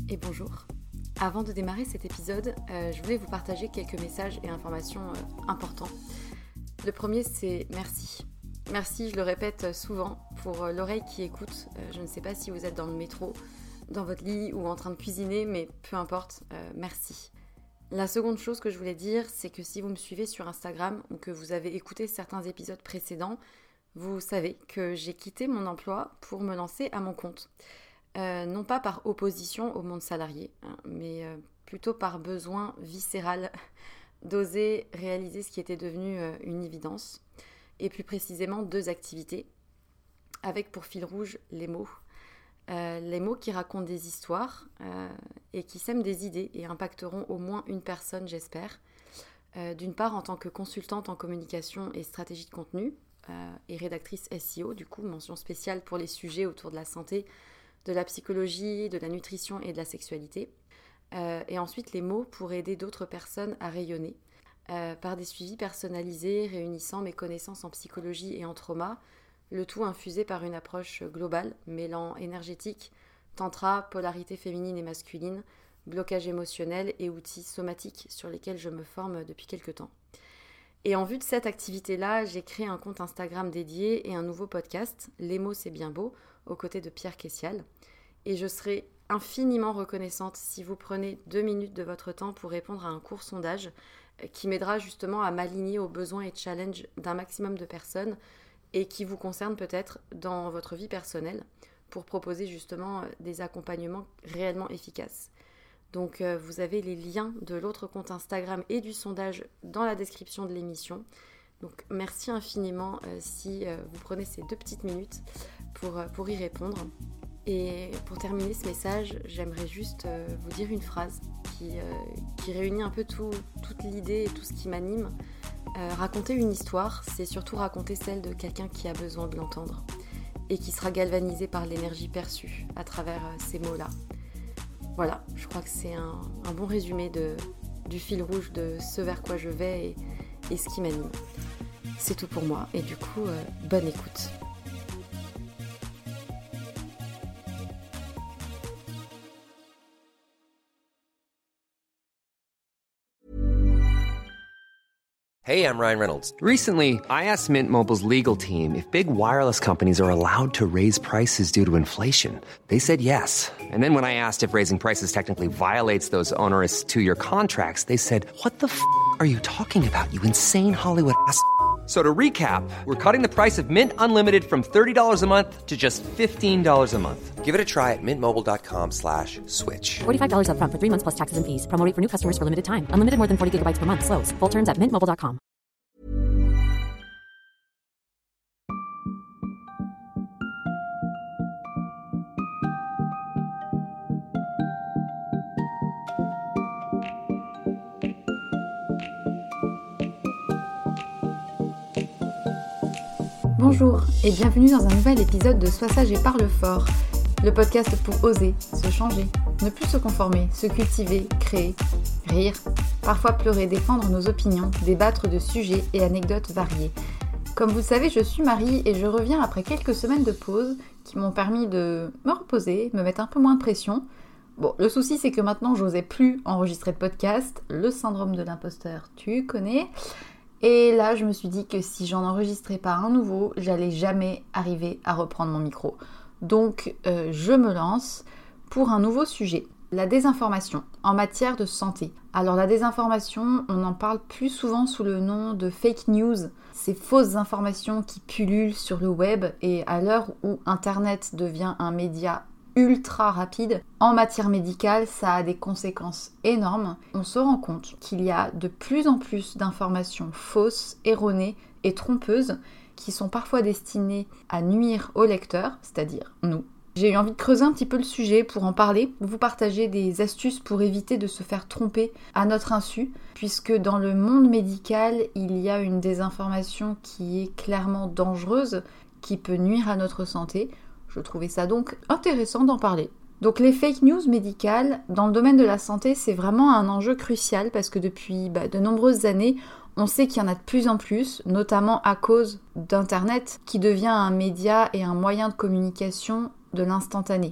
et bonjour. Avant de démarrer cet épisode, je voulais vous partager quelques messages et informations importants. Le premier, c'est merci. Merci, je le répète souvent, pour l'oreille qui écoute. Je ne sais pas si vous êtes dans le métro, dans votre lit ou en train de cuisiner, mais peu importe, merci. La seconde chose que je voulais dire, c'est que si vous me suivez sur Instagram ou que vous avez écouté certains épisodes précédents, vous savez que j'ai quitté mon emploi pour me lancer à mon compte. Non pas par opposition au monde salarié, mais plutôt par besoin viscéral d'oser réaliser ce qui était devenu une évidence, et plus précisément 2 activités, avec pour fil rouge les mots. Les mots qui racontent des histoires et qui sèment des idées et impacteront au moins une personne, j'espère. D'une part, en tant que consultante en communication et stratégie de contenu, et rédactrice SEO, du coup, mention spéciale pour les sujets autour de la santé, de la psychologie, de la nutrition et de la sexualité. Et ensuite, les mots pour aider d'autres personnes à rayonner, par des suivis personnalisés réunissant mes connaissances en psychologie et en trauma, le tout infusé par une approche globale, mêlant énergétique, tantra, polarité féminine et masculine, blocage émotionnel et outils somatiques sur lesquels je me forme depuis quelques temps. Et en vue de cette activité-là, j'ai créé un compte Instagram dédié et un nouveau podcast, Les mots c'est bien beau, aux côtés de Pierre Kessial. Et je serai infiniment reconnaissante si vous prenez 2 minutes de votre temps pour répondre à un court sondage qui m'aidera justement à m'aligner aux besoins et challenges d'un maximum de personnes et qui vous concerne peut-être dans votre vie personnelle pour proposer justement des accompagnements réellement efficaces. Donc vous avez les liens de l'autre compte Instagram et du sondage dans la description de l'émission. Donc merci infiniment si vous prenez ces 2 petites minutes pour y répondre. Et pour terminer ce message, j'aimerais juste vous dire une phrase qui réunit un peu toute l'idée et tout ce qui m'anime. Raconter une histoire, c'est surtout raconter celle de quelqu'un qui a besoin de l'entendre et qui sera galvanisé par l'énergie perçue à travers ces mots-là. Voilà, je crois que c'est un bon résumé du fil rouge de ce vers quoi je vais et ce qui m'anime. C'est tout pour moi et du coup, bonne écoute. Hey, I'm Ryan Reynolds. Recently, I asked Mint Mobile's legal team if big wireless companies are allowed to raise prices due to inflation. They said yes. And then when I asked if raising prices technically violates those onerous 2-year contracts, they said, "What the f*** are you talking about, you insane Hollywood ass?" So to recap, we're cutting the price of Mint Unlimited from $30 a month to just $15 a month. Give it a try at mintmobile.com/switch. $45 up front for 3 months plus taxes and fees. Promo rate for new customers for limited time. Unlimited more than 40 gigabytes per month. Slows full terms at mintmobile.com. Bonjour et bienvenue dans un nouvel épisode de Sois sage et parle fort, le podcast pour oser, se changer, ne plus se conformer, se cultiver, créer, rire, parfois pleurer, défendre nos opinions, débattre de sujets et anecdotes variées. Comme vous le savez, je suis Marie et je reviens après quelques semaines de pause qui m'ont permis de me reposer, me mettre un peu moins de pression. Bon, le souci c'est que maintenant j'osais plus enregistrer de podcast, le syndrome de l'imposteur, tu connais. Et là, je me suis dit que si j'en enregistrais pas un nouveau, j'allais jamais arriver à reprendre mon micro. Donc, je me lance pour un nouveau sujet, la désinformation en matière de santé. Alors, la désinformation, on en parle plus souvent sous le nom de fake news. Ces fausses informations qui pullulent sur le web et à l'heure où Internet devient un média ultra rapide, en matière médicale, ça a des conséquences énormes. On se rend compte qu'il y a de plus en plus d'informations fausses, erronées et trompeuses qui sont parfois destinées à nuire au lecteur, c'est-à-dire nous. J'ai eu envie de creuser un petit peu le sujet pour en parler, vous partager des astuces pour éviter de se faire tromper à notre insu, puisque dans le monde médical, il y a une désinformation qui est clairement dangereuse, qui peut nuire à notre santé. Je trouvais ça donc intéressant d'en parler. Donc les fake news médicales, dans le domaine de la santé, c'est vraiment un enjeu crucial parce que depuis de nombreuses années, on sait qu'il y en a de plus en plus, notamment à cause d'Internet, qui devient un média et un moyen de communication de l'instantané.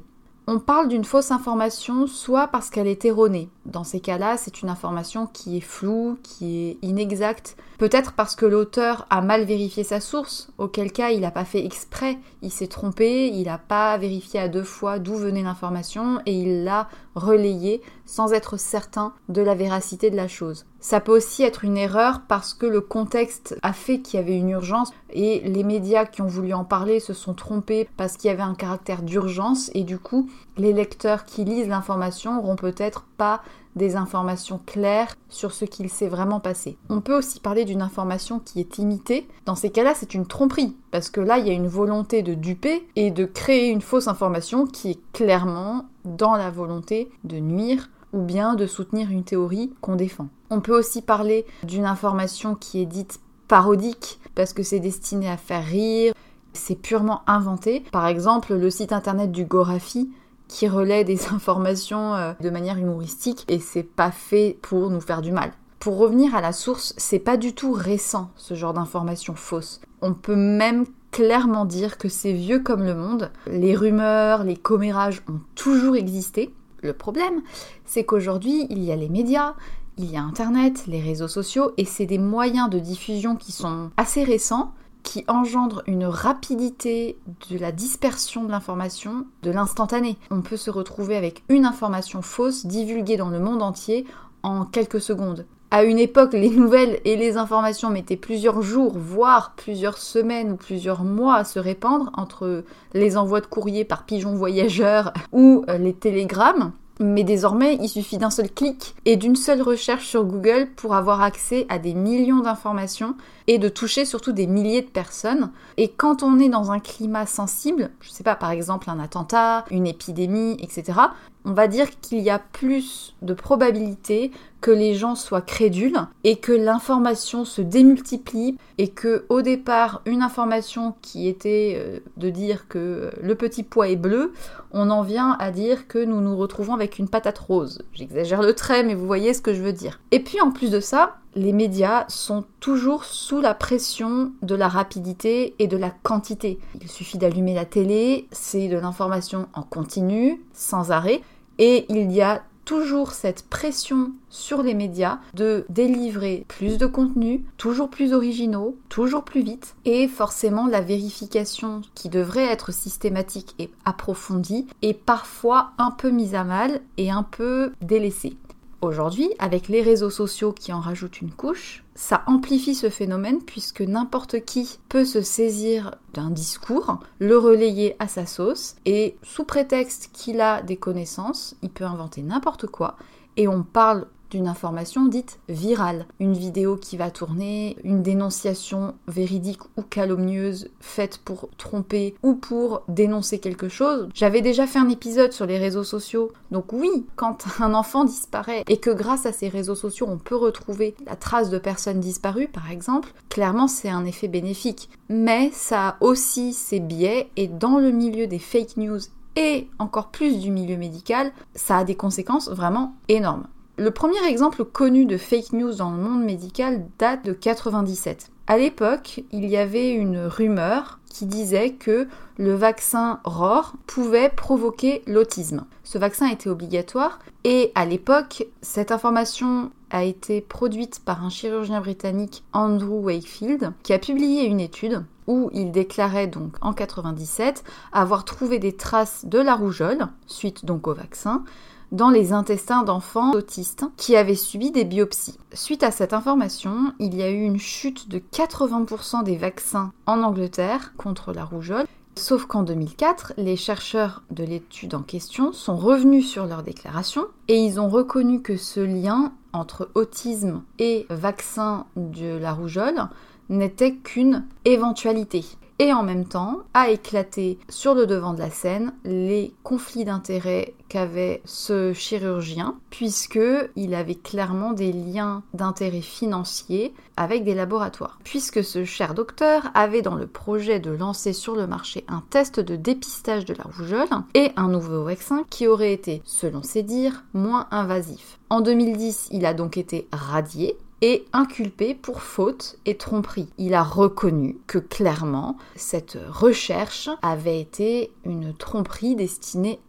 On parle d'une fausse information soit parce qu'elle est erronée. Dans ces cas-là, c'est une information qui est floue, qui est inexacte. Peut-être parce que l'auteur a mal vérifié sa source, auquel cas il n'a pas fait exprès, il s'est trompé, il n'a pas vérifié à 2 fois d'où venait l'information et il l'a relayée sans être certain de la véracité de la chose. Ça peut aussi être une erreur parce que le contexte a fait qu'il y avait une urgence et les médias qui ont voulu en parler se sont trompés parce qu'il y avait un caractère d'urgence et du coup, les lecteurs qui lisent l'information n'auront peut-être pas des informations claires sur ce qu'il s'est vraiment passé. On peut aussi parler d'une information qui est imitée. Dans ces cas-là, c'est une tromperie, parce que là, il y a une volonté de duper et de créer une fausse information qui est clairement dans la volonté de nuire ou bien de soutenir une théorie qu'on défend. On peut aussi parler d'une information qui est dite parodique, parce que c'est destiné à faire rire, c'est purement inventé. Par exemple, le site internet du Gorafi, qui relaie des informations de manière humoristique et c'est pas fait pour nous faire du mal. Pour revenir à la source, c'est pas du tout récent ce genre d'informations fausses. On peut même clairement dire que c'est vieux comme le monde. Les rumeurs, les commérages ont toujours existé. Le problème, c'est qu'aujourd'hui, il y a les médias, il y a Internet, les réseaux sociaux et c'est des moyens de diffusion qui sont assez récents, qui engendre une rapidité de la dispersion de l'information, de l'instantané. On peut se retrouver avec une information fausse divulguée dans le monde entier en quelques secondes. À une époque, les nouvelles et les informations mettaient plusieurs jours, voire plusieurs semaines ou plusieurs mois à se répandre entre les envois de courrier par pigeon voyageur ou les télégrammes. Mais désormais, il suffit d'un seul clic et d'une seule recherche sur Google pour avoir accès à des millions d'informations et de toucher surtout des milliers de personnes. Et quand on est dans un climat sensible, je sais pas, par exemple un attentat, une épidémie, etc., on va dire qu'il y a plus de probabilité que les gens soient crédules et que l'information se démultiplie et que au départ, une information qui était de dire que le petit pois est bleu, on en vient à dire que nous nous retrouvons avec une patate rose. J'exagère le trait, mais vous voyez ce que je veux dire. Et puis en plus de ça, les médias sont toujours sous la pression de la rapidité et de la quantité. Il suffit d'allumer la télé, c'est de l'information en continu, sans arrêt, et il y a toujours cette pression sur les médias de délivrer plus de contenu, toujours plus originaux, toujours plus vite, et forcément la vérification qui devrait être systématique et approfondie est parfois un peu mise à mal et un peu délaissée. Aujourd'hui, avec les réseaux sociaux qui en rajoutent une couche, ça amplifie ce phénomène puisque n'importe qui peut se saisir d'un discours, le relayer à sa sauce et sous prétexte qu'il a des connaissances, il peut inventer n'importe quoi et on parle d'une information dite virale. Une vidéo qui va tourner, une dénonciation véridique ou calomnieuse faite pour tromper ou pour dénoncer quelque chose. J'avais déjà fait un épisode sur les réseaux sociaux. Donc oui, quand un enfant disparaît et que grâce à ces réseaux sociaux on peut retrouver la trace de personnes disparues par exemple, clairement c'est un effet bénéfique. Mais ça a aussi ses biais et dans le milieu des fake news et encore plus du milieu médical, ça a des conséquences vraiment énormes. Le premier exemple connu de fake news dans le monde médical date de 1997. À l'époque, il y avait une rumeur qui disait que le vaccin ROR pouvait provoquer l'autisme. Ce vaccin était obligatoire et à l'époque, cette information a été produite par un chirurgien britannique, Andrew Wakefield, qui a publié une étude où il déclarait donc en 1997 avoir trouvé des traces de la rougeole, suite donc au vaccin, dans les intestins d'enfants autistes qui avaient subi des biopsies. Suite à cette information, il y a eu une chute de 80% des vaccins en Angleterre contre la rougeole, sauf qu'en 2004, les chercheurs de l'étude en question sont revenus sur leur déclaration et ils ont reconnu que ce lien entre autisme et vaccin de la rougeole n'était qu'une éventualité. Et en même temps, a éclaté sur le devant de la scène les conflits d'intérêts qu'avait ce chirurgien, puisqu'il avait clairement des liens d'intérêt financiers avec des laboratoires. Puisque ce cher docteur avait dans le projet de lancer sur le marché un test de dépistage de la rougeole et un nouveau vaccin qui aurait été, selon ses dires, moins invasif. En 2010, il a donc été radié et inculpé pour faute et tromperie. Il a reconnu que clairement, cette recherche avait été une tromperie destinée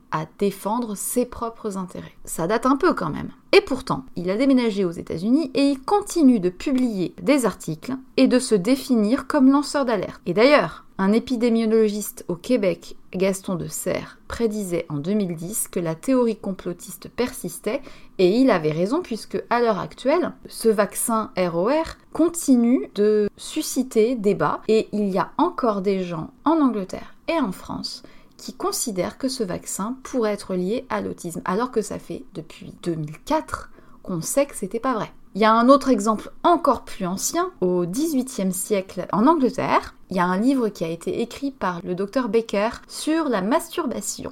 à défendre ses propres intérêts. Ça date un peu quand même. Et pourtant, il a déménagé aux États-Unis et il continue de publier des articles et de se définir comme lanceur d'alerte. Et d'ailleurs, un épidémiologiste au Québec, Gaston de Serres, prédisait en 2010 que la théorie complotiste persistait et il avait raison puisque à l'heure actuelle, ce vaccin ROR continue de susciter débat et il y a encore des gens en Angleterre et en France qui considèrent que ce vaccin pourrait être lié à l'autisme, alors que ça fait depuis 2004 qu'on sait que c'était pas vrai. Il y a un autre exemple encore plus ancien, au XVIIIe siècle en Angleterre, il y a un livre qui a été écrit par le docteur Baker sur la masturbation.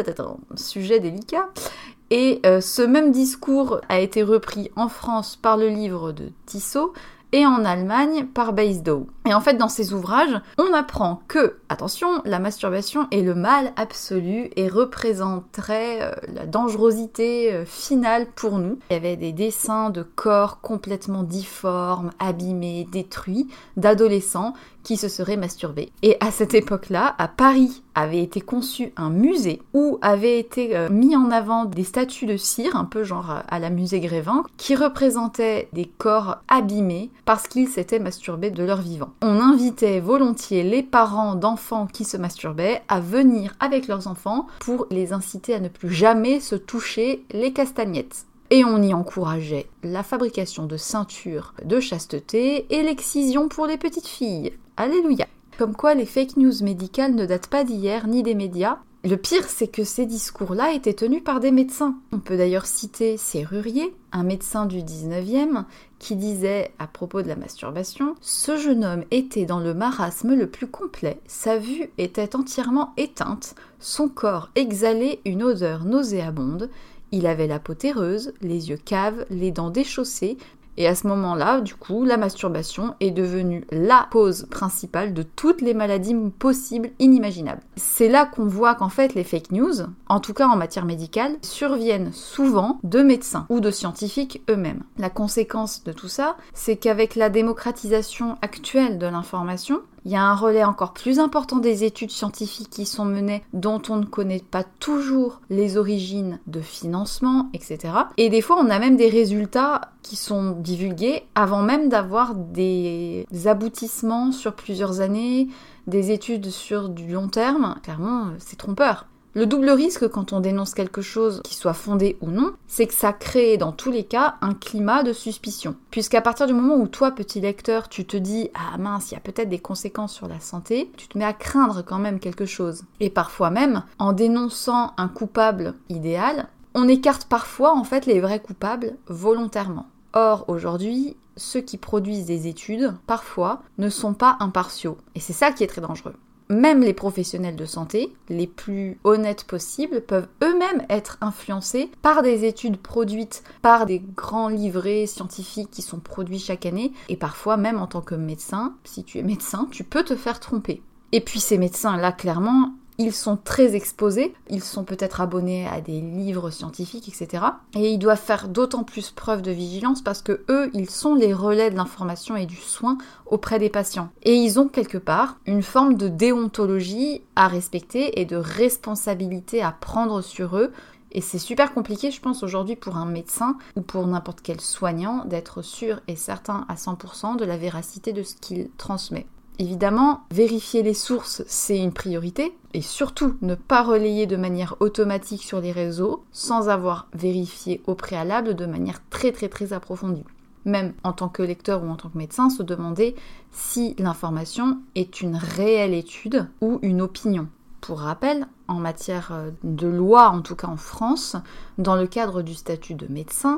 Sujet délicat. Et ce même discours a été repris en France par le livre de Tissot, et en Allemagne par Beisdow. Et en fait, dans ces ouvrages, on apprend que, attention, la masturbation est le mal absolu et représenterait la dangerosité finale pour nous. Il y avait des dessins de corps complètement difformes, abîmés, détruits, d'adolescents qui se seraient masturbés. Et à cette époque-là, à Paris, avait été conçu un musée où avaient été mis en avant des statues de cire, un peu genre à la musée Grévin, qui représentaient des corps abîmés parce qu'ils s'étaient masturbés de leur vivant. On invitait volontiers les parents d'enfants qui se masturbaient à venir avec leurs enfants pour les inciter à ne plus jamais se toucher les castagnettes. Et on y encourageait la fabrication de ceintures de chasteté et l'excision pour les petites filles. Alléluia! Comme quoi les fake news médicales ne datent pas d'hier ni des médias. Le pire, c'est que ces discours-là étaient tenus par des médecins. On peut d'ailleurs citer Serrurier, un médecin du 19e, qui disait à propos de la masturbation « Ce jeune homme était dans le marasme le plus complet, sa vue était entièrement éteinte, son corps exhalait une odeur nauséabonde, il avait la peau terreuse, les yeux caves, les dents déchaussées, et à ce moment-là, du coup, la masturbation est devenue la cause principale de toutes les maladies possibles, inimaginables. C'est là qu'on voit qu'en fait, les fake news, en tout cas en matière médicale, surviennent souvent de médecins ou de scientifiques eux-mêmes. La conséquence de tout ça, c'est qu'avec la démocratisation actuelle de l'information, il y a un relais encore plus important des études scientifiques qui sont menées, dont on ne connaît pas toujours les origines de financement, etc. Et des fois, on a même des résultats qui sont divulgués avant même d'avoir des aboutissements sur plusieurs années, des études sur du long terme. Clairement, c'est trompeur. Le double risque quand on dénonce quelque chose qui soit fondé ou non, c'est que ça crée dans tous les cas un climat de suspicion. Puisqu'à partir du moment où toi, petit lecteur, tu te dis « Ah mince, il y a peut-être des conséquences sur la santé », tu te mets à craindre quand même quelque chose. Et parfois même, en dénonçant un coupable idéal, on écarte parfois en fait les vrais coupables volontairement. Or, aujourd'hui, ceux qui produisent des études, parfois, ne sont pas impartiaux. Et c'est ça qui est très dangereux. Même les professionnels de santé, les plus honnêtes possibles, peuvent eux-mêmes être influencés par des études produites par des grands livrets scientifiques qui sont produits chaque année. Et parfois, même en tant que médecin, si tu es médecin, tu peux te faire tromper. Et puis ces médecins-là, clairement, ils sont très exposés, ils sont peut-être abonnés à des livres scientifiques, etc. Et ils doivent faire d'autant plus preuve de vigilance parce que eux, ils sont les relais de l'information et du soin auprès des patients. Et ils ont quelque part une forme de déontologie à respecter et de responsabilité à prendre sur eux. Et c'est super compliqué, je pense, aujourd'hui pour un médecin ou pour n'importe quel soignant d'être sûr et certain à 100% de la véracité de ce qu'il transmet. Évidemment, vérifier les sources, c'est une priorité, et surtout ne pas relayer de manière automatique sur les réseaux sans avoir vérifié au préalable de manière très approfondie. Même en tant que lecteur ou en tant que médecin, se demander si l'information est une réelle étude ou une opinion. Pour rappel, en matière de loi, en tout cas en France, dans le cadre du statut de médecin,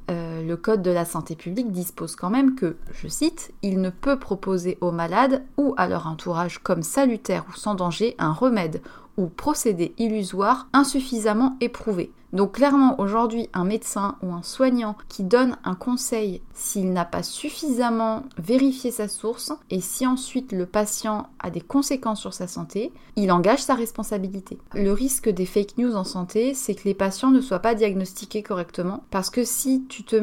le Code de la santé publique dispose quand même que, je cite, « il ne peut proposer aux malades ou à leur entourage comme salutaire ou sans danger un remède ou procédé illusoire insuffisamment éprouvé ». Donc clairement, aujourd'hui, un médecin ou un soignant qui donne un conseil s'il n'a pas suffisamment vérifié sa source et si ensuite le patient a des conséquences sur sa santé, il engage sa responsabilité. Le risque des fake news en santé, c'est que les patients ne soient pas diagnostiqués correctement parce que si tu te mets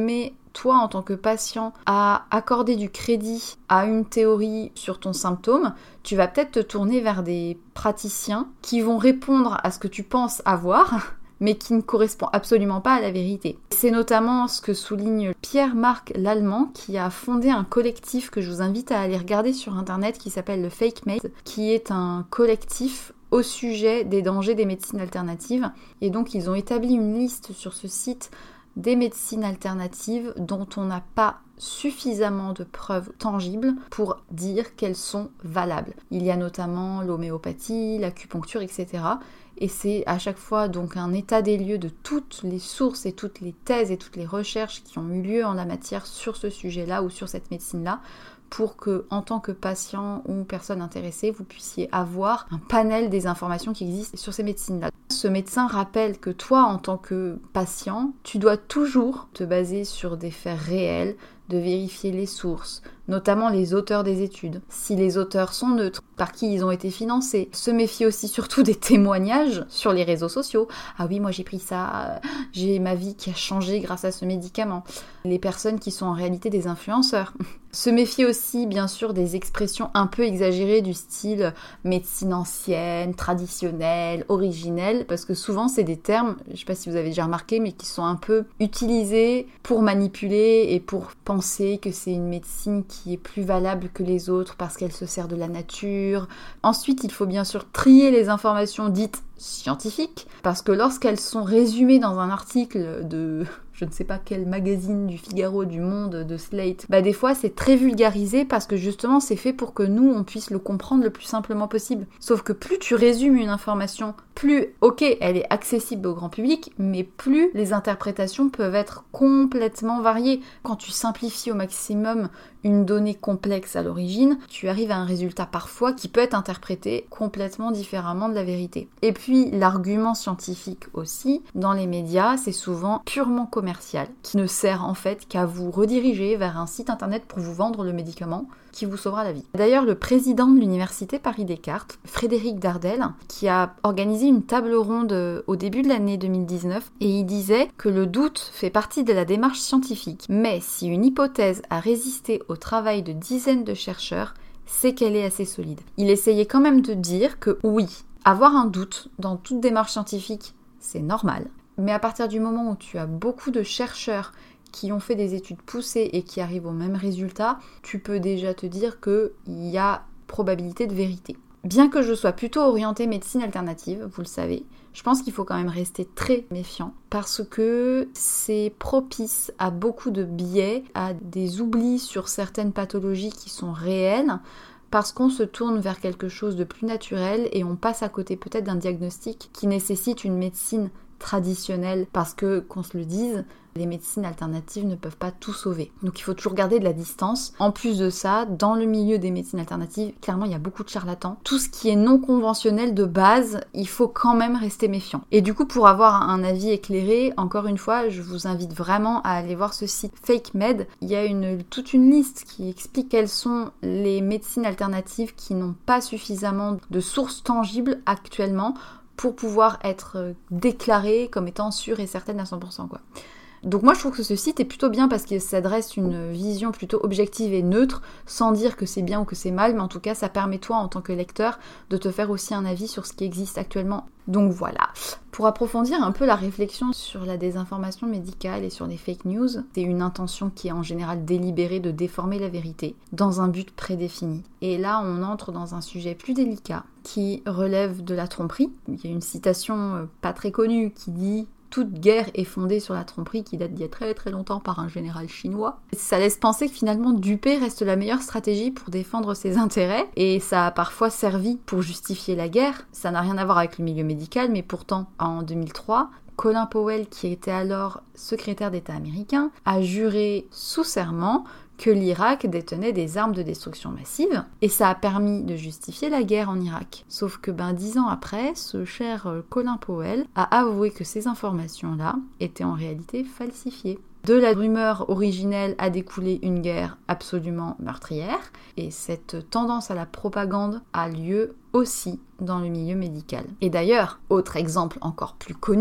toi en tant que patient à accorder du crédit à une théorie sur ton symptôme, tu vas peut-être te tourner vers des praticiens qui vont répondre à ce que tu penses avoir, mais qui ne correspond absolument pas à la vérité. C'est notamment ce que souligne Pierre-Marc Lallemand, qui a fondé un collectif que je vous invite à aller regarder sur internet, qui s'appelle le Fake Med, qui est un collectif au sujet des dangers des médecines alternatives. Et donc ils ont établi une liste sur ce site des médecines alternatives dont on n'a pas suffisamment de preuves tangibles pour dire qu'elles sont valables. Il y a notamment l'homéopathie, l'acupuncture, etc. Et c'est à chaque fois donc un état des lieux de toutes les sources et toutes les thèses et toutes les recherches qui ont eu lieu en la matière sur ce sujet-là ou sur cette médecine-là, pour que, en tant que patient ou personne intéressée, vous puissiez avoir un panel des informations qui existent sur ces médecines-là. Ce médecin rappelle que toi, en tant que patient, tu dois toujours te baser sur des faits réels, de vérifier les sources, notamment les auteurs des études. Si les auteurs sont neutres, par qui ils ont été financés. Se méfier aussi surtout des témoignages sur les réseaux sociaux. Ah oui, moi j'ai pris ça, j'ai ma vie qui a changé grâce à ce médicament. Les personnes qui sont en réalité des influenceurs. Se méfier aussi, bien sûr, des expressions un peu exagérées du style médecine ancienne, traditionnelle, originelle, parce que souvent c'est des termes, je sais pas si vous avez déjà remarqué, mais qui sont un peu utilisés pour manipuler et pour penser que c'est une médecine qui est plus valable que les autres parce qu'elle se sert de la nature. Ensuite, il faut bien sûr trier les informations dites scientifiques, parce que lorsqu'elles sont résumées dans un article de je ne sais pas quel magazine, du Figaro, du Monde, de Slate, des fois c'est très vulgarisé parce que justement c'est fait pour que nous on puisse le comprendre le plus simplement possible. Sauf que plus tu résumes une information, plus, ok, elle est accessible au grand public, mais plus les interprétations peuvent être complètement variées. Quand tu simplifies au maximum une donnée complexe à l'origine, tu arrives à un résultat parfois qui peut être interprété complètement différemment de la vérité. Et puis l'argument scientifique aussi, dans les médias, c'est souvent purement commercial, qui ne sert en fait qu'à vous rediriger vers un site internet pour vous vendre le médicament qui vous sauvera la vie. D'ailleurs, le président de l'université Paris-Descartes, Frédéric Dardel, qui a organisé une table ronde au début de l'année 2019, et il disait que le doute fait partie de la démarche scientifique, mais si une hypothèse a résisté au travail de dizaines de chercheurs, c'est qu'elle est assez solide. Il essayait quand même de dire que oui, avoir un doute dans toute démarche scientifique, c'est normal, mais à partir du moment où tu as beaucoup de chercheurs qui ont fait des études poussées et qui arrivent au même résultat, tu peux déjà te dire qu'il y a probabilité de vérité. Bien que je sois plutôt orientée médecine alternative, vous le savez, je pense qu'il faut quand même rester très méfiant parce que c'est propice à beaucoup de biais, à des oublis sur certaines pathologies qui sont réelles, parce qu'on se tourne vers quelque chose de plus naturel et on passe à côté peut-être d'un diagnostic qui nécessite une médecine traditionnelle, parce que, qu'on se le dise, les médecines alternatives ne peuvent pas tout sauver. Donc il faut toujours garder de la distance. En plus de ça, dans le milieu des médecines alternatives, clairement il y a beaucoup de charlatans. Tout ce qui est non conventionnel de base, il faut quand même rester méfiant. Et du coup, pour avoir un avis éclairé, encore une fois, je vous invite vraiment à aller voir ce site Fake Med. Il y a toute une liste qui explique quelles sont les médecines alternatives qui n'ont pas suffisamment de sources tangibles actuellement pour pouvoir être déclarées comme étant sûres et certaines à 100%, quoi. Donc moi je trouve que ce site est plutôt bien parce qu'il s'adresse une vision plutôt objective et neutre, sans dire que c'est bien ou que c'est mal, mais en tout cas ça permet toi en tant que lecteur de te faire aussi un avis sur ce qui existe actuellement. Donc voilà, pour approfondir un peu la réflexion sur la désinformation médicale et sur les fake news, c'est une intention qui est en général délibérée de déformer la vérité dans un but prédéfini. Et là on entre dans un sujet plus délicat qui relève de la tromperie. Il y a une citation pas très connue qui dit « Toute guerre est fondée sur la tromperie » qui date d'il y a très très longtemps par un général chinois. Ça laisse penser que finalement duper reste la meilleure stratégie pour défendre ses intérêts, et ça a parfois servi pour justifier la guerre. Ça n'a rien à voir avec le milieu médical, mais pourtant en 2003, Colin Powell, qui était alors secrétaire d'État américain, a juré sous serment que l'Irak détenait des armes de destruction massive, et ça a permis de justifier la guerre en Irak. Sauf que 10 ans après, ce cher Colin Powell a avoué que ces informations-là étaient en réalité falsifiées. De la rumeur originelle a découlé une guerre absolument meurtrière, et cette tendance à la propagande a lieu aussi dans le milieu médical. Et d'ailleurs, autre exemple encore plus connu,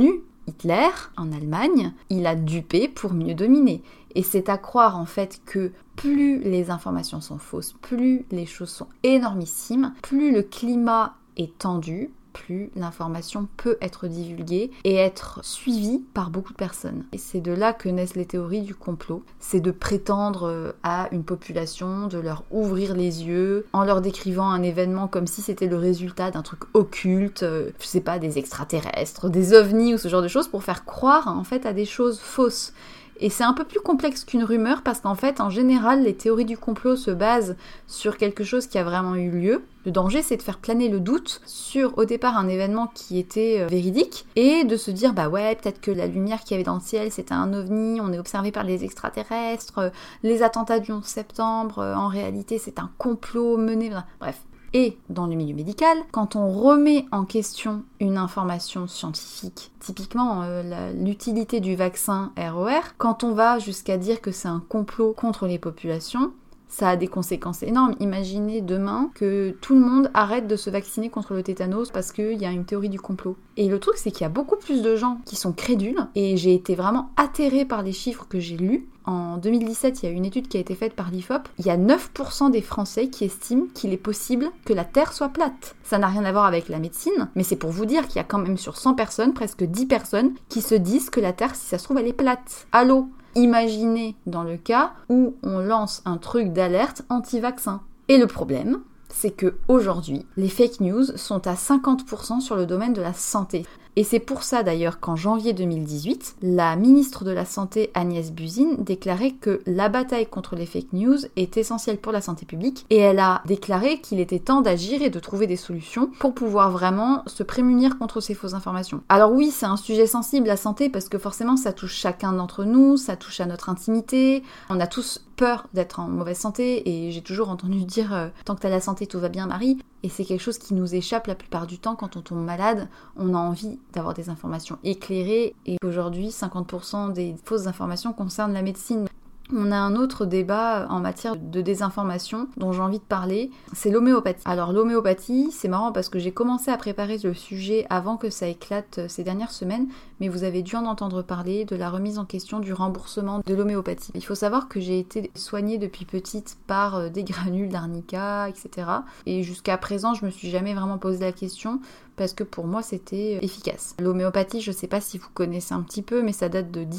Hitler, en Allemagne, il a dupé pour mieux dominer. Et c'est à croire en fait que plus les informations sont fausses, plus les choses sont énormissimes, plus le climat est tendu, plus l'information peut être divulguée et être suivie par beaucoup de personnes. Et c'est de là que naissent les théories du complot. C'est de prétendre à une population, de leur ouvrir les yeux en leur décrivant un événement comme si c'était le résultat d'un truc occulte, je sais pas, des extraterrestres, des ovnis ou ce genre de choses, pour faire croire en fait à des choses fausses. Et c'est un peu plus complexe qu'une rumeur parce qu'en fait, en général, les théories du complot se basent sur quelque chose qui a vraiment eu lieu. Le danger, c'est de faire planer le doute sur, au départ, un événement qui était véridique et de se dire, bah ouais, peut-être que la lumière qu'il y avait dans le ciel, c'était un ovni, on est observé par les extraterrestres, les attentats du 11 septembre, en réalité, c'est un complot mené... Bref. Et dans le milieu médical, quand on remet en question une information scientifique, typiquement l'utilité du vaccin RER, quand on va jusqu'à dire que c'est un complot contre les populations, ça a des conséquences énormes. Imaginez demain que tout le monde arrête de se vacciner contre le tétanos parce qu'il y a une théorie du complot. Et le truc, c'est qu'il y a beaucoup plus de gens qui sont crédules, et j'ai été vraiment atterrée par les chiffres que j'ai lus. En 2017, il y a une étude qui a été faite par l'IFOP. Il y a 9% des Français qui estiment qu'il est possible que la Terre soit plate. Ça n'a rien à voir avec la médecine, mais c'est pour vous dire qu'il y a quand même sur 100 personnes, presque 10 personnes, qui se disent que la Terre, si ça se trouve, elle est plate. Allô ? Imaginez dans le cas où on lance un truc d'alerte anti-vaccin. Et le problème, c'est que aujourd'hui, les fake news sont à 50% sur le domaine de la santé. Et c'est pour ça d'ailleurs qu'en janvier 2018, la ministre de la Santé Agnès Buzyn déclarait que la bataille contre les fake news est essentielle pour la santé publique, et elle a déclaré qu'il était temps d'agir et de trouver des solutions pour pouvoir vraiment se prémunir contre ces fausses informations. Alors oui, c'est un sujet sensible, la santé, parce que forcément ça touche chacun d'entre nous, ça touche à notre intimité, on a tous peur d'être en mauvaise santé, et j'ai toujours entendu dire tant que t'as la santé tout va bien Marie, et c'est quelque chose qui nous échappe la plupart du temps. Quand on tombe malade, on a envie d'avoir des informations éclairées, et aujourd'hui 50% des fausses informations concernent la médecine. On a un autre débat en matière de désinformation dont j'ai envie de parler, c'est l'homéopathie. Alors l'homéopathie, c'est marrant parce que j'ai commencé à préparer le sujet avant que ça éclate ces dernières semaines, mais vous avez dû en entendre parler de la remise en question du remboursement de l'homéopathie. Il faut savoir que j'ai été soignée depuis petite par des granules d'arnica, etc. Et jusqu'à présent, je me suis jamais vraiment posé la question, parce que pour moi c'était efficace. L'homéopathie, je sais pas si vous connaissez un petit peu, mais ça date de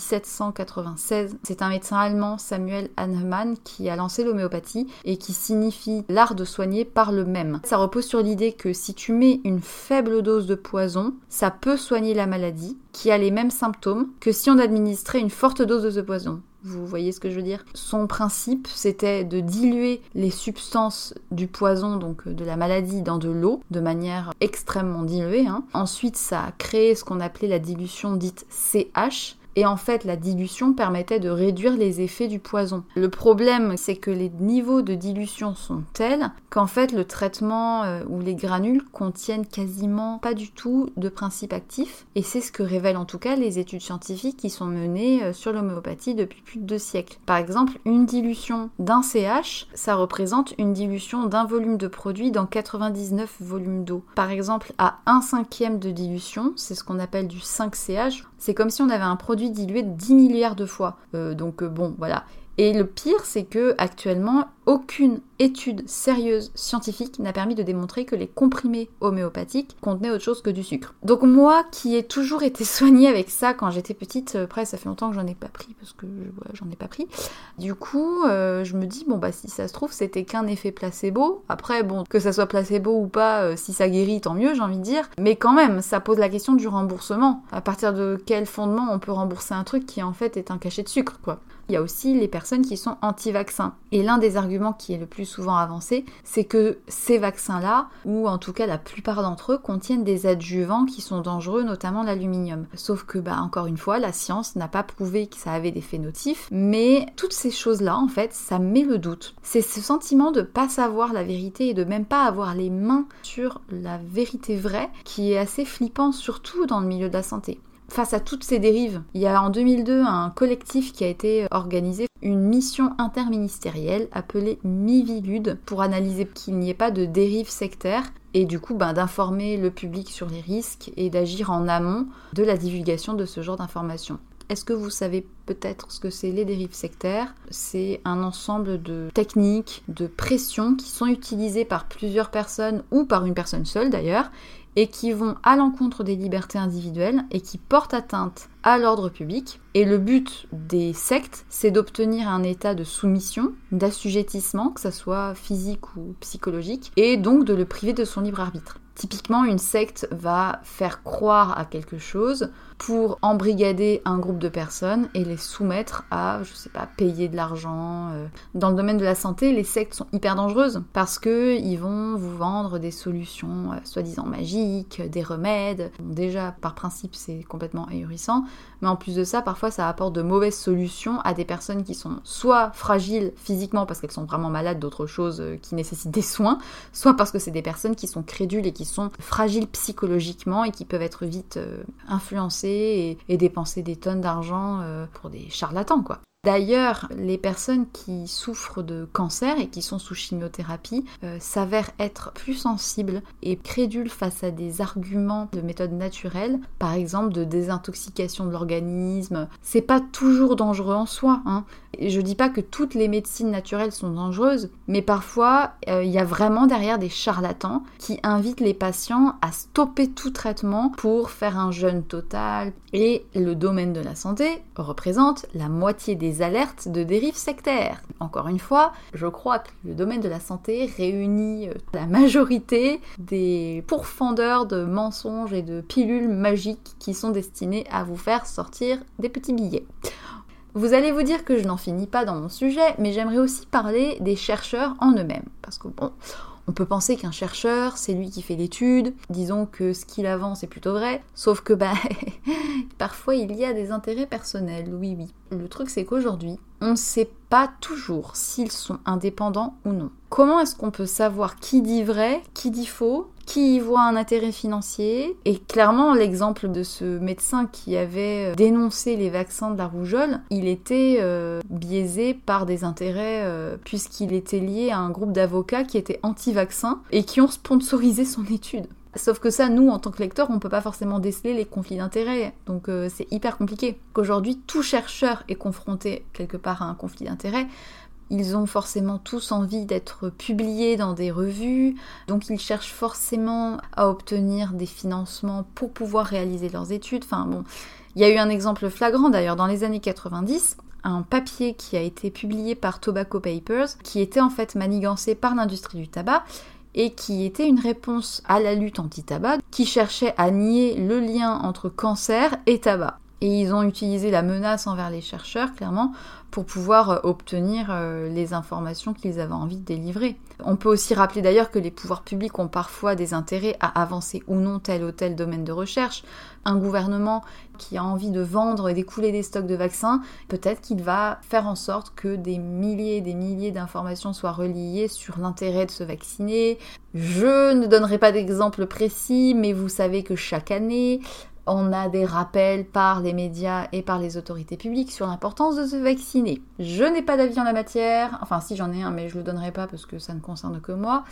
1796. C'est un médecin allemand, Samuel Hahnemann, qui a lancé l'homéopathie et qui signifie l'art de soigner par le même. Ça repose sur l'idée que si tu mets une faible dose de poison, ça peut soigner la maladie, qui a les mêmes symptômes que si on administrait une forte dose de ce poison. Vous voyez ce que je veux dire ? Son principe, c'était de diluer les substances du poison, donc de la maladie, dans de l'eau, de manière extrêmement diluée. Ensuite, ça a créé ce qu'on appelait la dilution dite CH. Et en fait, la dilution permettait de réduire les effets du poison. Le problème, c'est que les niveaux de dilution sont tels qu'en fait, le traitement ou les granules contiennent quasiment pas du tout de principe actif. Et c'est ce que révèlent en tout cas les études scientifiques qui sont menées sur l'homéopathie depuis plus de 2 siècles. Par exemple, une dilution d'un CH, ça représente une dilution d'un volume de produit dans 99 volumes d'eau. Par exemple, à 1/5 de dilution, c'est ce qu'on appelle du 5CH, c'est comme si on avait un produit dilué 10 milliards de fois. Bon, voilà. Et le pire, c'est que actuellement, aucune étude sérieuse scientifique n'a permis de démontrer que les comprimés homéopathiques contenaient autre chose que du sucre. Donc moi, qui ai toujours été soignée avec ça quand j'étais petite, après ça fait longtemps que j'en ai pas pris, parce que j'en ai pas pris. Du coup, je me dis, si ça se trouve, c'était qu'un effet placebo. Après, que ça soit placebo ou pas, si ça guérit, tant mieux, j'ai envie de dire. Mais quand même, ça pose la question du remboursement. À partir de quel fondement on peut rembourser un truc qui en fait est un cachet de sucre, quoi. Il y a aussi les personnes qui sont anti-vaccins. Et l'un des arguments qui est le plus souvent avancé, c'est que ces vaccins-là, ou en tout cas la plupart d'entre eux, contiennent des adjuvants qui sont dangereux, notamment l'aluminium. Sauf que, encore une fois, la science n'a pas prouvé que ça avait des faits nocifs, mais toutes ces choses-là, en fait, ça met le doute. C'est ce sentiment de pas savoir la vérité et de même pas avoir les mains sur la vérité vraie qui est assez flippant, surtout dans le milieu de la santé. Face à toutes ces dérives, il y a en 2002 un collectif qui a été organisé, une mission interministérielle appelée Miviludes, pour analyser qu'il n'y ait pas de dérive sectaire et du coup d'informer le public sur les risques et d'agir en amont de la divulgation de ce genre d'informations. Est-ce que vous savez peut-être ce que c'est les dérives sectaires ? C'est un ensemble de techniques, de pressions qui sont utilisées par plusieurs personnes ou par une personne seule d'ailleurs, et qui vont à l'encontre des libertés individuelles et qui portent atteinte à l'ordre public. Et le but des sectes, c'est d'obtenir un état de soumission, d'assujettissement, que ça soit physique ou psychologique, et donc de le priver de son libre arbitre. Typiquement, une secte va faire croire à quelque chose pour embrigader un groupe de personnes et les soumettre à, payer de l'argent. Dans le domaine de la santé, les sectes sont hyper dangereuses parce qu'ils vont vous vendre des solutions soi-disant magiques, des remèdes. Bon, déjà, par principe, c'est complètement ahurissant, mais en plus de ça, parfois, ça apporte de mauvaises solutions à des personnes qui sont soit fragiles physiquement parce qu'elles sont vraiment malades d'autres choses qui nécessitent des soins, soit parce que c'est des personnes qui sont crédules et qui sont fragiles psychologiquement et qui peuvent être vite influencées et dépenser des tonnes d'argent pour des charlatans, quoi. D'ailleurs, les personnes qui souffrent de cancer et qui sont sous chimiothérapie s'avèrent être plus sensibles et crédules face à des arguments de méthode naturelle, par exemple de désintoxication de l'organisme. C'est pas toujours dangereux en soi, hein. Et je dis pas que toutes les médecines naturelles sont dangereuses, mais parfois il y a vraiment derrière des charlatans qui invitent les patients à stopper tout traitement pour faire un jeûne total. Et le domaine de la santé représente la moitié des alertes de dérives sectaires. Encore une fois, je crois que le domaine de la santé réunit la majorité des pourfendeurs de mensonges et de pilules magiques qui sont destinées à vous faire sortir des petits billets. Vous allez vous dire que je n'en finis pas dans mon sujet, mais j'aimerais aussi parler des chercheurs en eux-mêmes. Parce que bon, on peut penser qu'un chercheur, c'est lui qui fait l'étude, disons que ce qu'il avance est plutôt vrai, sauf que parfois il y a des intérêts personnels, oui. Le truc c'est qu'aujourd'hui, on ne sait pas toujours s'ils sont indépendants ou non. Comment est-ce qu'on peut savoir qui dit vrai, qui dit faux, qui y voit un intérêt financier? Et clairement, l'exemple de ce médecin qui avait dénoncé les vaccins de la rougeole, il était biaisé par des intérêts puisqu'il était lié à un groupe d'avocats qui étaient anti-vaccins et qui ont sponsorisé son étude. Sauf que ça, nous, en tant que lecteurs, on peut pas forcément déceler les conflits d'intérêts, donc c'est hyper compliqué. Qu'aujourd'hui, tout chercheur est confronté quelque part à un conflit d'intérêts. Ils ont forcément tous envie d'être publiés dans des revues, donc ils cherchent forcément à obtenir des financements pour pouvoir réaliser leurs études. Enfin bon, il y a eu un exemple flagrant d'ailleurs dans les années 90, un papier qui a été publié par Tobacco Papers, qui était en fait manigancé par l'industrie du tabac, et qui était une réponse à la lutte anti-tabac, qui cherchait à nier le lien entre cancer et tabac. Et ils ont utilisé la menace envers les chercheurs, clairement, pour pouvoir obtenir les informations qu'ils avaient envie de délivrer. On peut aussi rappeler d'ailleurs que les pouvoirs publics ont parfois des intérêts à avancer ou non tel ou tel domaine de recherche. Un gouvernement qui a envie de vendre et d'écouler des stocks de vaccins, peut-être qu'il va faire en sorte que des milliers et des milliers d'informations soient reliées sur l'intérêt de se vacciner. Je ne donnerai pas d'exemple précis, mais vous savez que chaque année, on a des rappels par les médias et par les autorités publiques sur l'importance de se vacciner. Je n'ai pas d'avis en la matière, enfin si j'en ai un, mais je le donnerai pas parce que ça ne concerne que moi.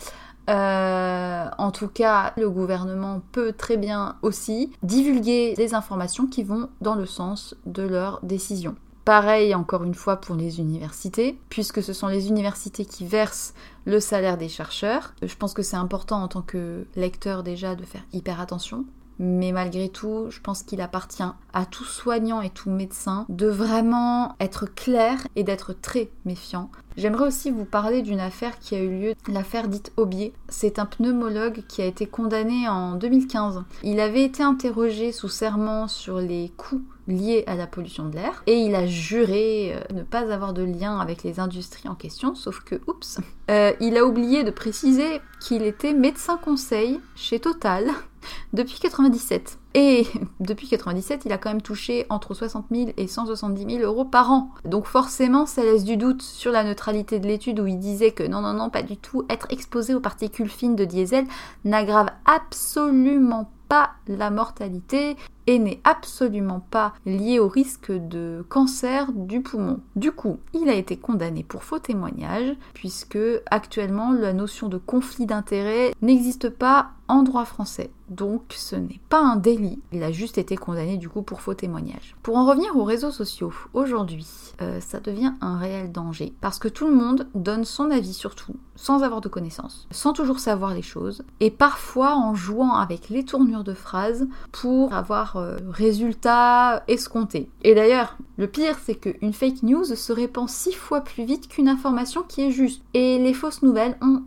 En tout cas, le gouvernement peut très bien aussi divulguer des informations qui vont dans le sens de leurs décisions. Pareil, encore une fois, pour les universités, puisque ce sont les universités qui versent le salaire des chercheurs. Je pense que c'est important en tant que lecteur déjà de faire hyper attention. Mais malgré tout, je pense qu'il appartient à tout soignant et tout médecin de vraiment être clair et d'être très méfiant. J'aimerais aussi vous parler d'une affaire qui a eu lieu, l'affaire dite Aubier. C'est un pneumologue qui a été condamné en 2015. Il avait été interrogé sous serment sur les coûts liés à la pollution de l'air et il a juré ne pas avoir de lien avec les industries en question, sauf que, oups, il a oublié de préciser qu'il était médecin conseil chez Total depuis 97. Et depuis 97, il a quand même touché entre 60 000 et 170 000 euros par an. Donc forcément, ça laisse du doute sur la neutralité de l'étude où il disait que non, pas du tout, être exposé aux particules fines de diesel n'aggrave absolument pas la mortalité et n'est absolument pas lié au risque de cancer du poumon. Du coup, il a été condamné pour faux témoignage, puisque actuellement la notion de conflit d'intérêts n'existe pas en droit français. Donc ce n'est pas un délit, il a juste été condamné du coup pour faux témoignage. Pour en revenir aux réseaux sociaux, aujourd'hui, ça devient un réel danger, parce que tout le monde donne son avis sur tout, sans avoir de connaissances, sans toujours savoir les choses, et parfois en jouant avec les tournures de phrases pour avoir résultat escompté. Et d'ailleurs, le pire, c'est qu'une fake news se répand 6 fois plus vite qu'une information qui est juste. Et les fausses nouvelles ont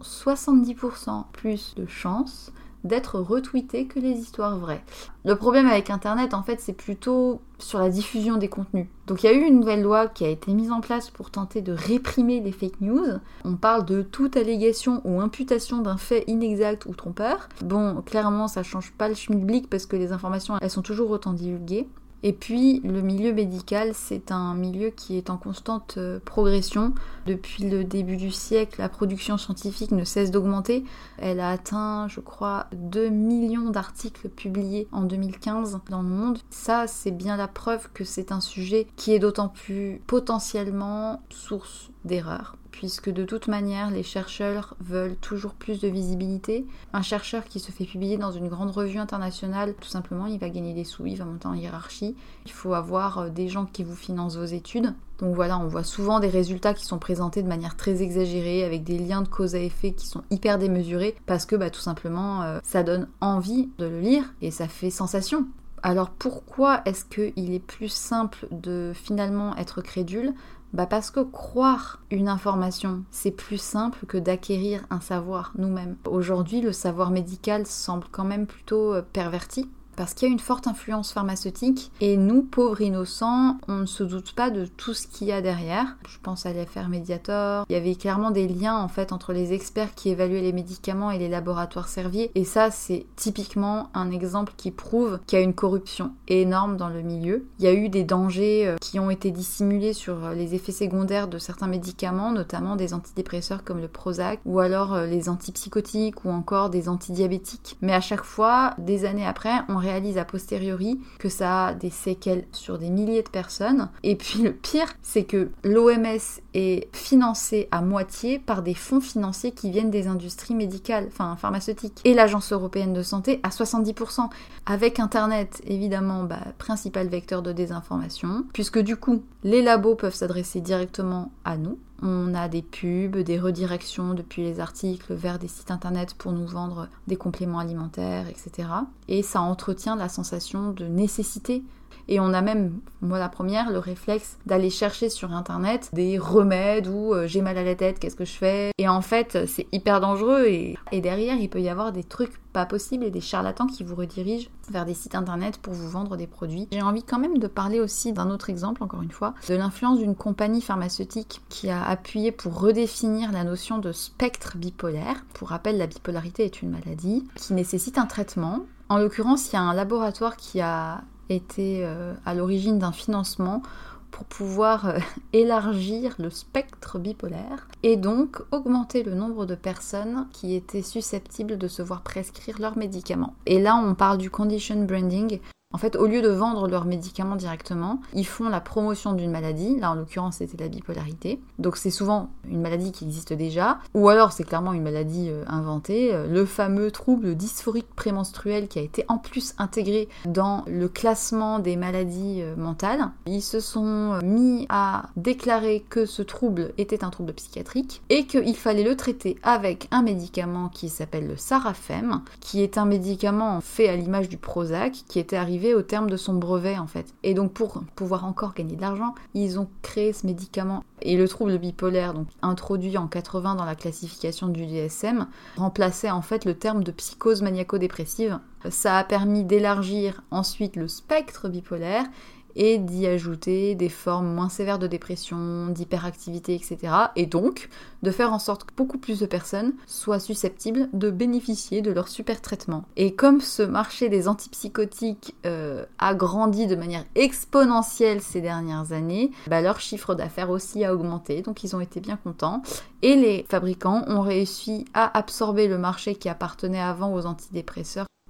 70% plus de chances d'être retweetées que les histoires vraies. Le problème avec Internet, en fait, c'est plutôt sur la diffusion des contenus. Donc il y a eu une nouvelle loi qui a été mise en place pour tenter de réprimer les fake news. On parle de toute allégation ou imputation d'un fait inexact ou trompeur. Bon, clairement, ça change pas le schmilblick parce que les informations, elles sont toujours autant divulguées. Et puis, le milieu médical, c'est un milieu qui est en constante progression. Depuis le début du siècle, la production scientifique ne cesse d'augmenter. Elle a atteint, je crois, 2 millions d'articles publiés en 2015 dans le monde. Ça, c'est bien la preuve que c'est un sujet qui est d'autant plus potentiellement source d'erreurs, puisque de toute manière, les chercheurs veulent toujours plus de visibilité. Un chercheur qui se fait publier dans une grande revue internationale, tout simplement, il va gagner des sous, il va monter en hiérarchie. Il faut avoir des gens qui vous financent vos études. Donc voilà, on voit souvent des résultats qui sont présentés de manière très exagérée, avec des liens de cause à effet qui sont hyper démesurés, parce que tout simplement, ça donne envie de le lire et ça fait sensation. Alors pourquoi est-ce qu'il est plus simple de finalement être crédule ? Parce que croire une information, c'est plus simple que d'acquérir un savoir nous-mêmes. Aujourd'hui, le savoir médical semble quand même plutôt perverti, parce qu'il y a une forte influence pharmaceutique, et nous, pauvres innocents, on ne se doute pas de tout ce qu'il y a derrière. Je pense à l'affaire Mediator. Il y avait clairement des liens en fait entre les experts qui évaluaient les médicaments et les laboratoires Servier, et ça c'est typiquement un exemple qui prouve qu'il y a une corruption énorme dans le milieu. Il y a eu des dangers qui ont été dissimulés sur les effets secondaires de certains médicaments, notamment des antidépresseurs comme le Prozac, ou alors les antipsychotiques, ou encore des antidiabétiques. Mais à chaque fois, des années après, on réalise a posteriori que ça a des séquelles sur des milliers de personnes. Et puis le pire, c'est que l'OMS est financée à moitié par des fonds financiers qui viennent des industries médicales, enfin pharmaceutiques. Et l'Agence européenne de santé à 70%. Avec Internet, évidemment, principal vecteur de désinformation, puisque du coup, les labos peuvent s'adresser directement à nous. On a des pubs, des redirections depuis les articles vers des sites internet pour nous vendre des compléments alimentaires, etc. Et ça entretient la sensation de nécessité. Et on a même, moi la première, le réflexe d'aller chercher sur internet des remèdes ou j'ai mal à la tête, qu'est-ce que je fais ? Et en fait, c'est hyper dangereux et derrière, il peut y avoir des trucs pas possibles et des charlatans qui vous redirigent vers des sites internet pour vous vendre des produits. J'ai envie quand même de parler aussi d'un autre exemple, encore une fois, de l'influence d'une compagnie pharmaceutique qui a appuyé pour redéfinir la notion de spectre bipolaire. Pour rappel, la bipolarité est une maladie qui nécessite un traitement. En l'occurrence, il y a un laboratoire qui a été à l'origine d'un financement pour pouvoir élargir le spectre bipolaire et donc augmenter le nombre de personnes qui étaient susceptibles de se voir prescrire leurs médicaments. Et là, on parle du condition branding. En fait, au lieu de vendre leurs médicaments directement, ils font la promotion d'une maladie. Là, en l'occurrence, c'était la bipolarité. Donc, c'est souvent une maladie qui existe déjà. Ou alors, c'est clairement une maladie inventée. Le fameux trouble dysphorique prémenstruel qui a été en plus intégré dans le classement des maladies mentales. Ils se sont mis à déclarer que ce trouble était un trouble psychiatrique et qu'il fallait le traiter avec un médicament qui s'appelle le Sarafem, qui est un médicament fait à l'image du Prozac, qui était arrivé au terme de son brevet en fait. Et donc pour pouvoir encore gagner de l'argent, ils ont créé ce médicament. Et le trouble bipolaire, donc introduit en 80 dans la classification du DSM, remplaçait en fait le terme de psychose maniaco-dépressive. Ça a permis d'élargir ensuite le spectre bipolaire et d'y ajouter des formes moins sévères de dépression, d'hyperactivité, etc. Et donc, de faire en sorte que beaucoup plus de personnes soient susceptibles de bénéficier de leur super traitement. Et comme ce marché des antipsychotiques a grandi de manière exponentielle ces dernières années, leur chiffre d'affaires aussi a augmenté, donc ils ont été bien contents. Et les fabricants ont réussi à absorber le marché qui appartenait avant aux antidépresseurs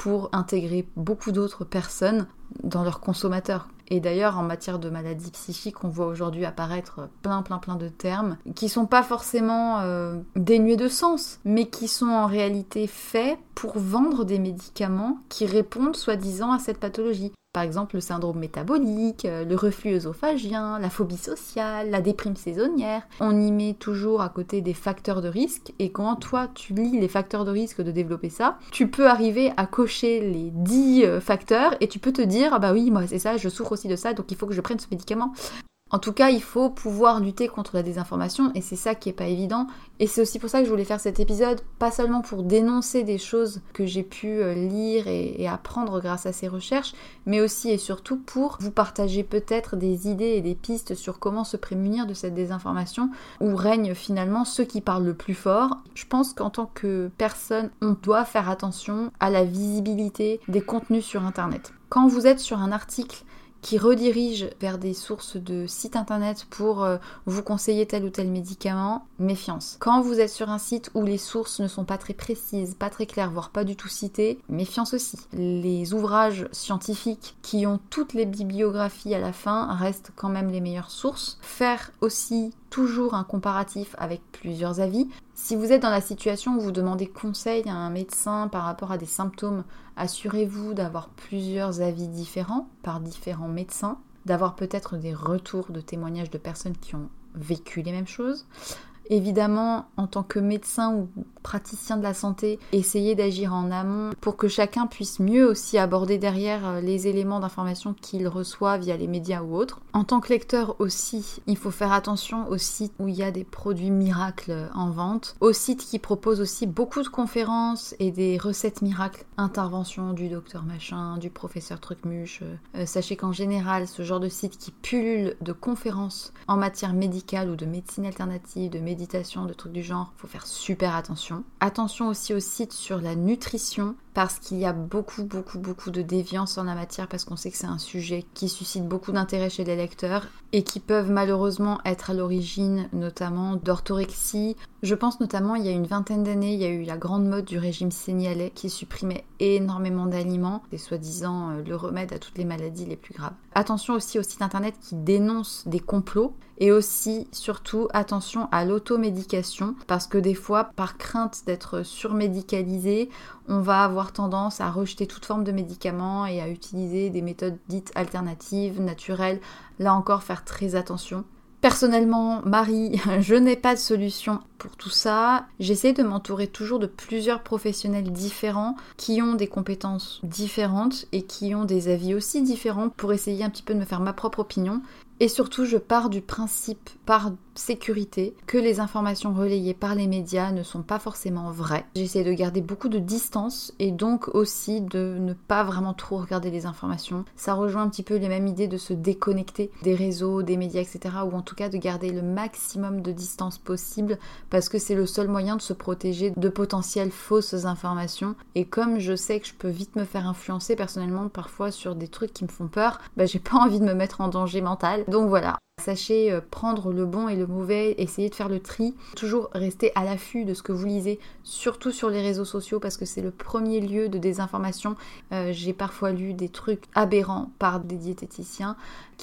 pour intégrer beaucoup d'autres personnes dans leurs consommateurs. Et d'ailleurs, en matière de maladies psychiques, on voit aujourd'hui apparaître plein de termes qui sont pas forcément dénués de sens, mais qui sont en réalité faits pour vendre des médicaments qui répondent soi-disant à cette pathologie. Par exemple, le syndrome métabolique, le reflux œsophagien, la phobie sociale, la déprime saisonnière. On y met toujours à côté des facteurs de risque, et quand toi tu lis les facteurs de risque de développer ça, tu peux arriver à cocher les 10 facteurs et tu peux te dire « Ah bah oui, moi c'est ça, je souffre aussi de ça, donc il faut que je prenne ce médicament ». En tout cas, il faut pouvoir lutter contre la désinformation et c'est ça qui est pas évident. Et c'est aussi pour ça que je voulais faire cet épisode, pas seulement pour dénoncer des choses que j'ai pu lire et apprendre grâce à ces recherches, mais aussi et surtout pour vous partager peut-être des idées et des pistes sur comment se prémunir de cette désinformation où règnent finalement ceux qui parlent le plus fort. Je pense qu'en tant que personne, on doit faire attention à la visibilité des contenus sur Internet. Quand vous êtes sur un article qui redirige vers des sources de sites internet pour vous conseiller tel ou tel médicament, méfiance. Quand vous êtes sur un site où les sources ne sont pas très précises, pas très claires, voire pas du tout citées, méfiance aussi. Les ouvrages scientifiques qui ont toutes les bibliographies à la fin restent quand même les meilleures sources. Faire aussi toujours un comparatif avec plusieurs avis. Si vous êtes dans la situation où vous demandez conseil à un médecin par rapport à des symptômes, assurez-vous d'avoir plusieurs avis différents par différents médecins, d'avoir peut-être des retours de témoignages de personnes qui ont vécu les mêmes choses. Évidemment, en tant que médecin ou praticien de la santé, essayez d'agir en amont pour que chacun puisse mieux aussi aborder derrière les éléments d'information qu'il reçoit via les médias ou autres. En tant que lecteur aussi, il faut faire attention aux sites où il y a des produits miracles en vente, aux sites qui proposent aussi beaucoup de conférences et des recettes miracles, intervention du docteur machin, du professeur trucmuche. Sachez qu'en général, ce genre de site qui pullule de conférences en matière médicale ou de médecine alternative, de méditation, de trucs du genre, faut faire super attention. Attention aussi aux sites sur la nutrition, parce qu'il y a beaucoup de déviance en la matière, parce qu'on sait que c'est un sujet qui suscite beaucoup d'intérêt chez les lecteurs et qui peuvent malheureusement être à l'origine notamment d'orthorexie. Je pense notamment, il y a une vingtaine d'années, il y a eu la grande mode du régime sénialais qui supprimait énormément d'aliments et soi-disant le remède à toutes les maladies les plus graves. Attention aussi aux sites internet qui dénoncent des complots et aussi, surtout, attention à l'automédication parce que des fois, par crainte d'être surmédicalisé, on va avoir tendance à rejeter toute forme de médicaments et à utiliser des méthodes dites alternatives, naturelles. Là encore, faire très attention. Personnellement, Marie, je n'ai pas de solution pour tout ça. J'essaie de m'entourer toujours de plusieurs professionnels différents qui ont des compétences différentes et qui ont des avis aussi différents pour essayer un petit peu de me faire ma propre opinion. Et surtout, je pars du principe, par sécurité, que les informations relayées par les médias ne sont pas forcément vraies. J'essaie de garder beaucoup de distance et donc aussi de ne pas vraiment trop regarder les informations. Ça rejoint un petit peu les mêmes idées de se déconnecter des réseaux, des médias, etc. Ou en tout cas de garder le maximum de distance possible parce que c'est le seul moyen de se protéger de potentielles fausses informations. Et comme je sais que je peux vite me faire influencer personnellement parfois sur des trucs qui me font peur, j'ai pas envie de me mettre en danger mental. Donc voilà, sachez prendre le bon et le mauvais, essayez de faire le tri, toujours rester à l'affût de ce que vous lisez, surtout sur les réseaux sociaux parce que c'est le premier lieu de désinformation. J'ai parfois lu des trucs aberrants par des diététiciens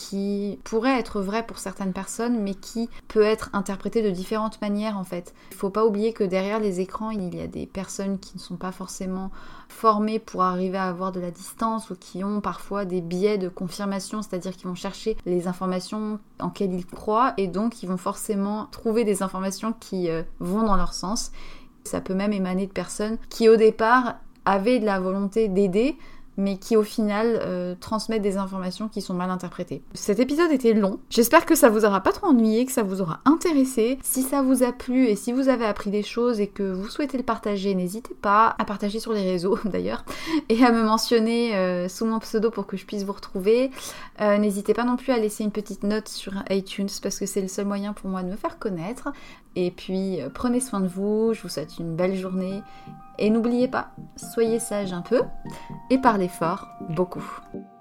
qui pourraient être vrais pour certaines personnes mais qui peut être interprétés de différentes manières en fait. Il faut pas oublier que derrière les écrans, il y a des personnes qui ne sont pas forcément formées pour arriver à avoir de la distance ou qui ont parfois des biais de confirmation, c'est-à-dire qu'ils vont chercher les informations en quelles ils croient et donc ils vont forcément trouver des informations qui vont dans leur sens. Ça peut même émaner de personnes qui au départ avaient de la volonté d'aider mais qui au final transmettent des informations qui sont mal interprétées. Cet épisode était long, j'espère que ça vous aura pas trop ennuyé, que ça vous aura intéressé. Si ça vous a plu et si vous avez appris des choses et que vous souhaitez le partager, n'hésitez pas à partager sur les réseaux d'ailleurs, et à me mentionner sous mon pseudo pour que je puisse vous retrouver. N'hésitez pas non plus à laisser une petite note sur iTunes parce que c'est le seul moyen pour moi de me faire connaître. Et puis prenez soin de vous, je vous souhaite une belle journée. Et n'oubliez pas, soyez sages un peu et parlez fort beaucoup.